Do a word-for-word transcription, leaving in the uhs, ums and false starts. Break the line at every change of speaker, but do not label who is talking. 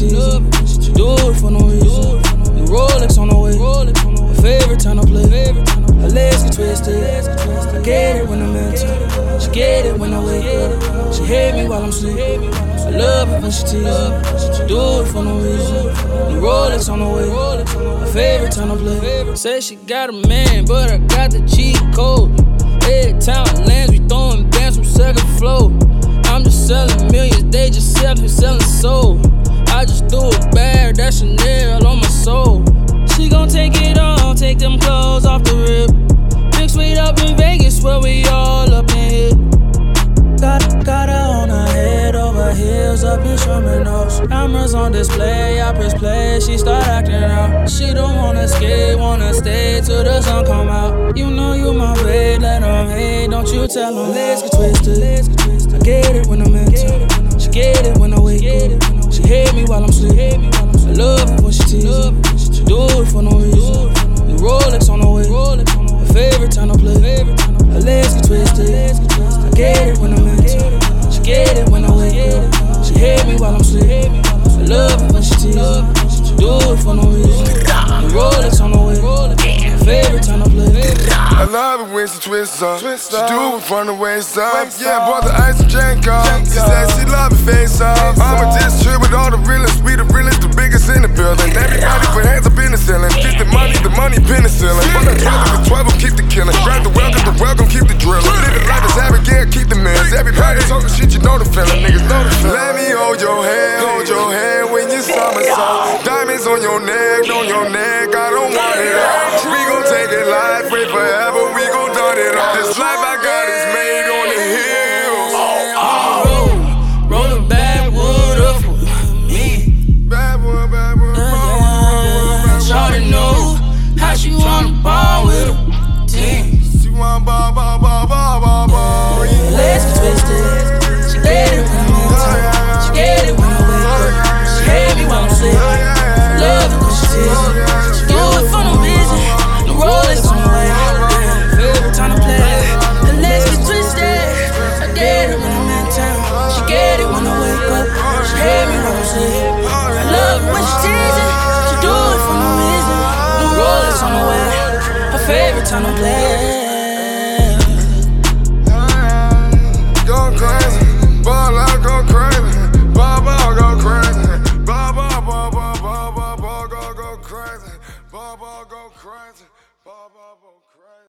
teasing. She do it for no reason. New Rolex on the way. Her favorite time to play. Her legs get twisted. I get it when I'm into. She get it when I wake up. She hate me while I'm sleeping. I love it when she teasing. She do it for no reason. New Rolex on the way. Her favorite time to play. Say she got a man, but I got the cheat code. Every time I land, we throwing bands from second floor. I'm just selling millions, they just selling, selling soul. I just do it bad, that Chanel on my soul. She gon' take it off, take them clothes off the rip. Big suite up in Vegas, where we all up in here. Got, got her on her head, over heels, up in Sherman Oaks. Cameras on display, I press play, she start acting out. She don't wanna skate, wanna stay till the sun come out. You know you my babe, let her hate, don't you tell them. Legs get twisted, I get it when I'm into. She get it when I wake up. She hate me while I'm sleeping. I love it when she teasing. She do it for no reason. New Rolex on the way. Her favorite time to play. Her legs get twisted. I get it when I'm into. She get it when I wake up. She hate me while I'm sleeping. I love it when she teasing. She do it for no reason. New Rolex on the way. Her favorite time to play.
I love it when she twists up. She do it from the waist up. Yeah, bought the ice and drink up. She said she love it face up. I'm a diss trip with all the realest. We the realest, the biggest in the building. Everybody put hands up in the ceiling. Get the money, the money penicillin. Fuck the twelve, the twelve will keep the killing. Grab the welcome, the welcome, keep the drilling. Live it like it's Abigail, keep the mess. Everybody talking shit, you know the feeling. Niggas know the feeling. Let me hold your hand, hold your hand when you somersault. Diamonds on your neck, on your neck, I don't want it all. We gon' take it life, wait forever, we gon' done it all. This life I got is made on the hills.
Oh, oh. Rolling backwood up for me.
Bad boy, bad boy, bad boy.
Shawty know how she wanna ball with a team.
She wanna ball, ball, ball, ball, ball, ball.
Legs get twisted. She get it when I'm into. She get it when I wake up. She hate me while I'm sleeping. Love it when she teasing. She do it for no reason. The Rolex on the way. Favorite time to play. Her legs get twisted. I get it when I'm in town. She get it when I wake up. She hate me while I'm sleeping. I love it when she teasing. She do it for no reason. The Rolex on the way. Her favorite time to play.